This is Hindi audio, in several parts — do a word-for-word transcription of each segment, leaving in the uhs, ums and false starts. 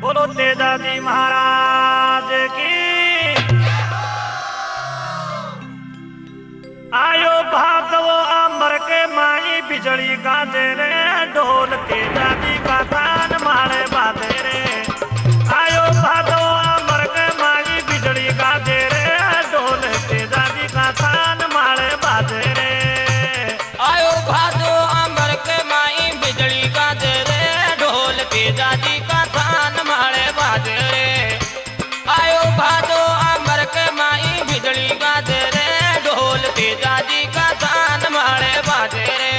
बोलो तेजा जी महाराज की। आयो भागवो अमर के माई बिजली गाजे रे, ढोल तेजा जी का तान मारे बाजे रे। आयो भागवो अमर के माई बिजली गाजे रे, ढोल तेजा जी का तान मारे बाजे रे। आयो भादो अमर के माई बिजली गाजे रे, ढोल तेजा जी का तान मारे बाजे रे। आयो भादो अमर के माई बिजली गाजे रे, ढोल तेजा जी का तान मारे बाजे रे।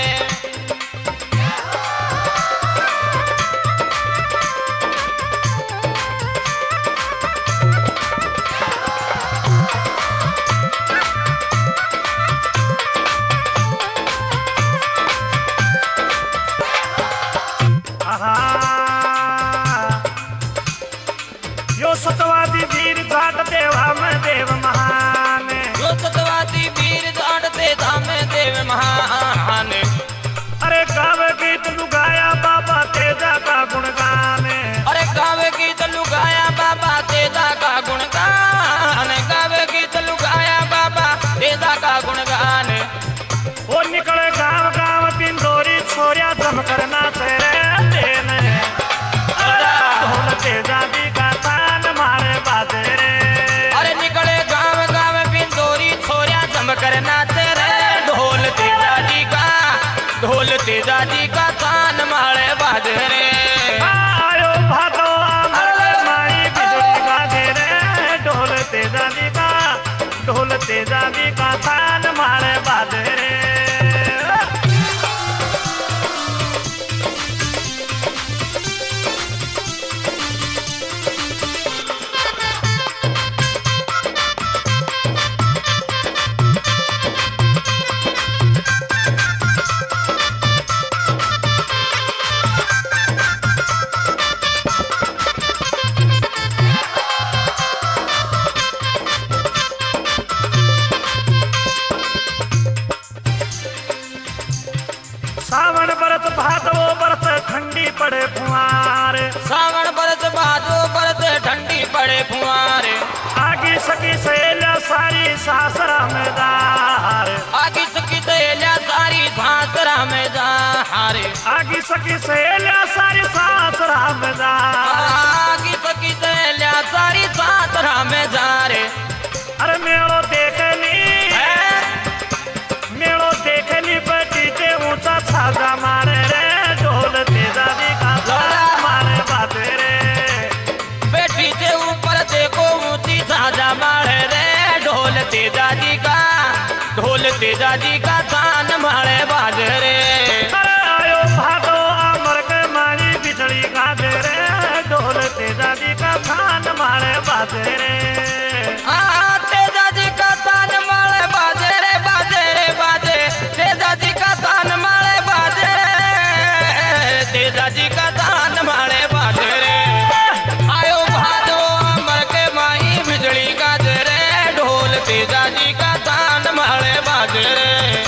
यो सतवादी वीर घाट देवा में देव महान, यो सतवादी वीर घाट देवा में देव महान। अरे गावे गीत लुगाया बाबा तेजा का गुणगान, अरे गावे गीत लुगाया बाबा तेजा का गुणगान। गावे गीत लुगाया बाबा तेजा का गुणगान। वो निकले गाँव गाँव पिंडोरी छोरिया दम करना तेरे देन, ढोल तेजा जी का तान मारे बाजे रे। अरे निकले गाँव गाँव पिंडोरी छोरिया दम करना तेरे, ढोल तेजा जी का ढोल तेजा जी का तान मारे बाजे रे। आयो भागो अमर माई बिजली गाजे रे, ढोल तेजा जी का ढोल तेजा जी का तान मारे बाजे रे। सावन बरत भादो बरत ठंडी पड़े फुहार, सावन बरत भादो बरत ठंडी पड़े फुहार। आगी सकी सहेलिया सारी सासरा में दार, आगी सकी सहेलिया सारी सासरा में दार। आगी सकी सहेलिया सारी सासरा में दार, आगी सकी सहेलिया सारी सासरा में दार। अरे मेलो देखनी मेलो देखनी बेटी ते ऊंचा छाजा मारे रे, ढोल तेजा जी का तान मारे बाजे रे। बेटी से ऊपर देखो ऊंची छाजा मारे रे, ढोल तेजा जी का ढोल तेजा जी का तान मारे बाजे रे। अरे आयो भागो अमर के माई बिजली गाजे रे, ढोल तेजा जी का तान मारे बाजे रे। हाँ तेजा जी का तान मारे बाजे रे, बाजे रे बाजे। तेजा जी का तान मारे बाजे रे, तेजा जी का तान मारे बाजे रे। आयो भादो अमर के माई बिजली गाजे रे, ढोल तेजा जी का तान मारे बाजे रे।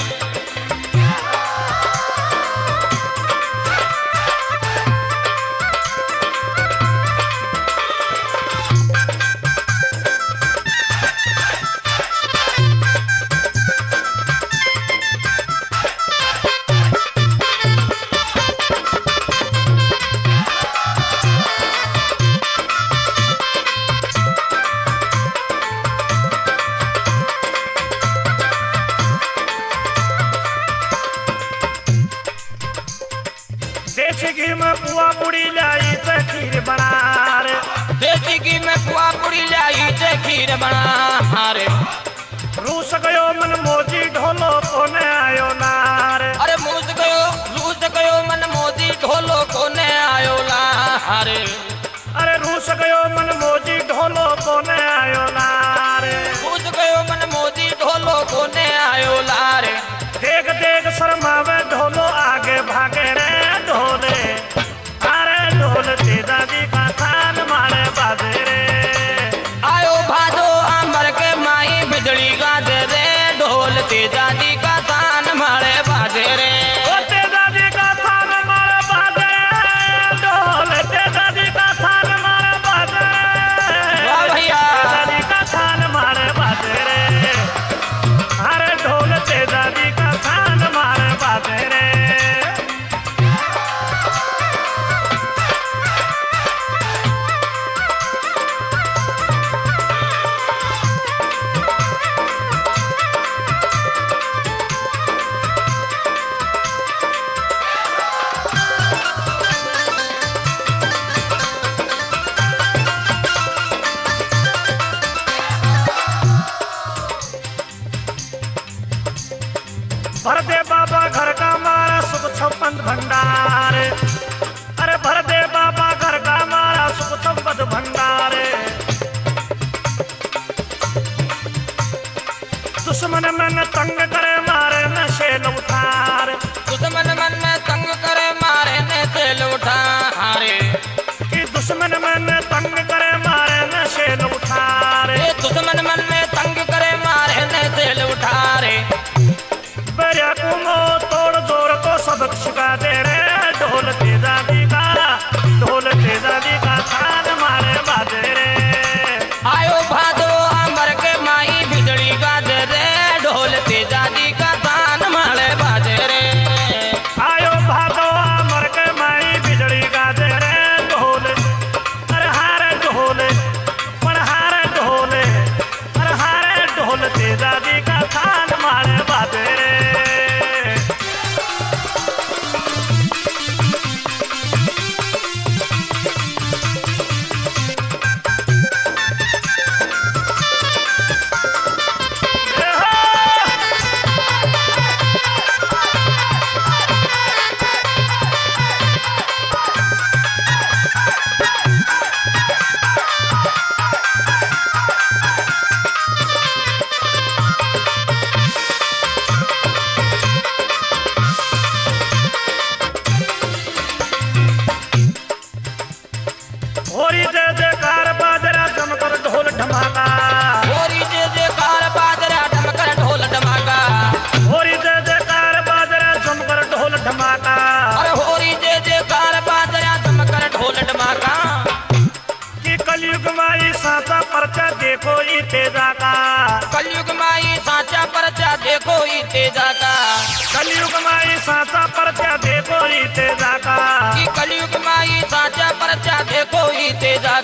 देसी घी में पुआ पुड़ी लाई ते खीर बना रे, देसी घी में पुआ पुड़ी लाई ते खीर बना रे। रूस गयो मन मोजी ढोलो कोने आयो नार, अरे मूस गयो रूस गयो मन मोदी ढोलो कोने आयो लारे। अरे रूस गयो मन मोजी ढोलो कोने आयो नार, रूस गयो मन मोदी ढोलो कोने आयो लारे। देख देख शर्मावे ढोलो आगे भागे रे ढोले, अरे ढोल तेजा जी का तान मारे बाजे रे। आयो भादो अमर के माई बिजली गाजे रे, ढोल तेजा जी का तान मारे बाजे रे। ओ तेजा जी का तान मारे बाजे, ढोल तेजा जी का तान मारे बाबा घर का मारा सुख छप्पन भंडार। अरे भर दे बाबा घर का मारा सुख छप्पन भंडार। दुश्मन मन तंग करे मारे नशे लौटार। दुश्मन मन में तंग करे मारे नशे लौटारे। कि दुश्मन मन तंग करे मारे नशे लौटारे। दुश्मन मन में तंग करे मारे नशे लौटारे। बेरिया कुमो तोड़ जोड़ को सबक सिखा दे रे ढोल तेजा दी का ढोल तेजा दी का थान मारे बाजे रे। आयो भादो अमर के माई बिजली गाजे रे ढोल तेजा दी का तान मारे बाजे रे। आयो भादो अमर के माई बिजली गाजे रे ढोल। अरे हारे ढोल पर हारे ढोल अरे हारे ढोल तेजा दी का थान मारे बाजे रे। होरी जय जयकार बाजरा जमकर ढोल ढमाका। होरी जय जयकार बाजरा ढमकर ढोल ढमाका। होरी जय जयकार बाजरा जमकर ढोल ढमाका। अरे होरी जय जयकार बाजरा ढमकर ढोल ढमाका। कि कलयुग माई साचा परचा देखो ई तेजा का। कलयुग माई साचा परचा देखो ई तेजा का। कलयुग माई साचा परचा देखो ई तेजा का। कि कलयुग माई साचा परचा देखो ई तेजा